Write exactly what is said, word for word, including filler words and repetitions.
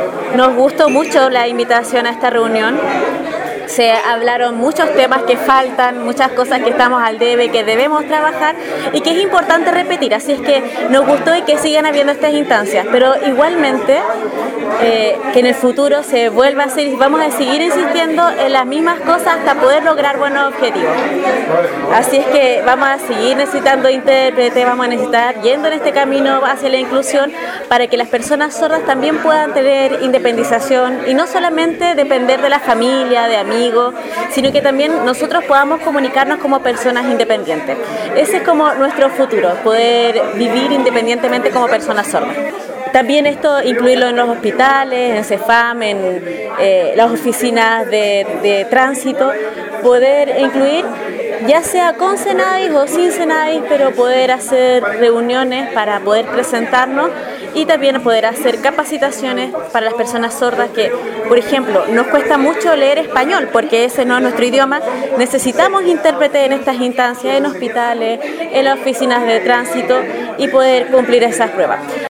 Nos gustó mucho la invitación a esta reunión. Se hablaron muchos temas que faltan, muchas cosas que estamos al debe, que debemos trabajar y que es importante repetir. Así es que nos gustó y que sigan habiendo estas instancias, pero igualmente eh, que en el futuro se vuelva a hacer y vamos a seguir insistiendo en las mismas cosas hasta poder lograr buenos objetivos. Así es que vamos a seguir necesitando intérpretes, vamos a necesitar yendo en este camino hacia la inclusión para que las personas sordas también puedan tener independización y no solamente depender de la familia, de amigos, sino que también nosotros podamos comunicarnos como personas independientes. Ese es como nuestro futuro, poder vivir independientemente como personas sordas. También esto incluirlo en los hospitales, en CEFAM, en eh, las oficinas de, de tránsito, poder incluir ya sea con Senadis o sin Senadis, pero poder hacer reuniones para poder presentarnos y también poder hacer capacitaciones para las personas sordas que, por ejemplo, nos cuesta mucho leer español porque ese no es nuestro idioma. Necesitamos intérpretes en estas instancias, en hospitales, en las oficinas de tránsito y poder cumplir esas pruebas.